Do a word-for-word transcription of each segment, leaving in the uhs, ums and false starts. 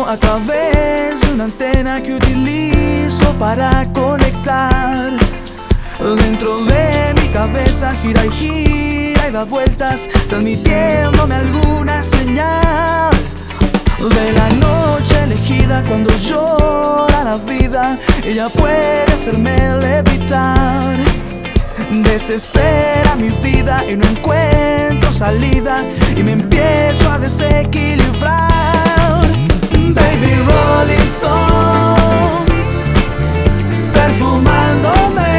a través de una antena que utilizo para conectar. Dentro de mi cabeza gira y gira y da vueltas, transmitiéndome alguna señal de la noche elegida. Cuando llora la vida, ella puede hacerme levitar. Desespera mi vida y no encuentro salida, y me empiezo a desequilibrar. Baby Rolling Stone, perfumándome,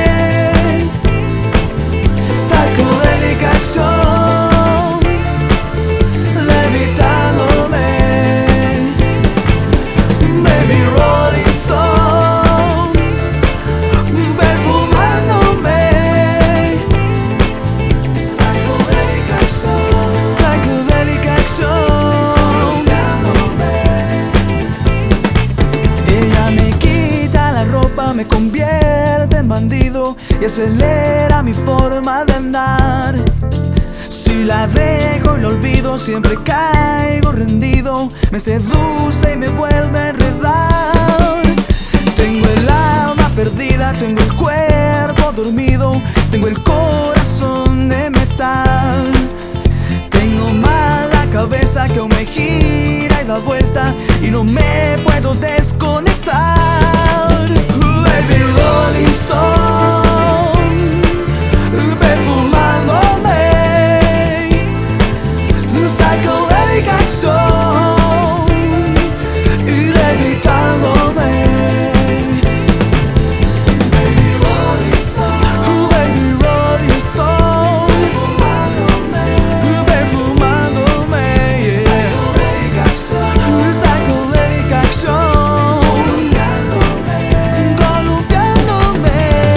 psychedelic action, levitándome. Baby Rolling Stone, perfumándome, psychedelic action, psychedelic action, levitándome. Ella me quita la ropa, me convierte en bandido y acelera mi forma de andar. Si la dejo y la olvido, siempre caigo rendido. Me seduce y me vuelve a enredar. Tengo el alma perdida, tengo el cuerpo dormido, tengo el corazón de metal. Tengo mal la cabeza que aún me gira y da vuelta, y no me puedo desconectar. Baby Rolling Stone, perfumándome, psychedelic action, y levitándome. Baby Rolling Stone, baby Rolling Stone, perfumándome, perfumándome, yeah. Psychedelic action, psychedelic action, columpiándome, columpiándome,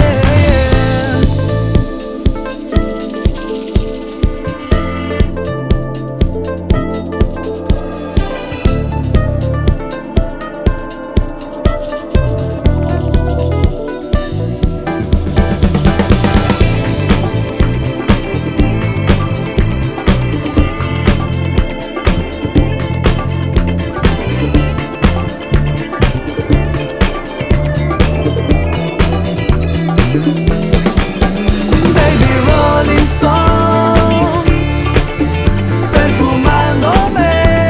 Baby Rolling Stone, perfumándome,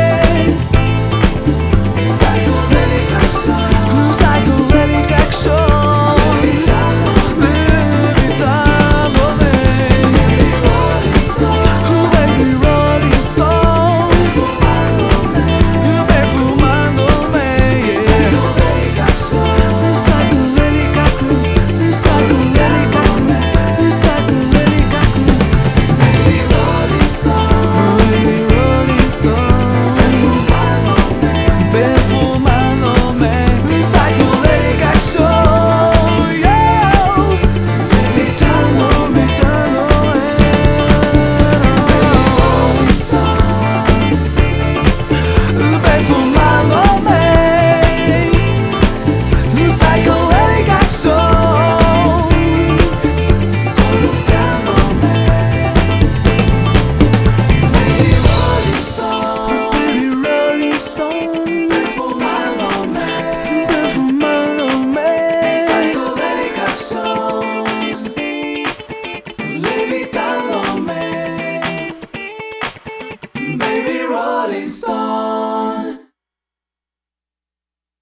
psychedelic action, psychedelic action, levitándome. Baby Rolling Stone, perfumándome, yeah. Psychedelic action, psychedelic action, psychedelic action. Baby Rolling Stone.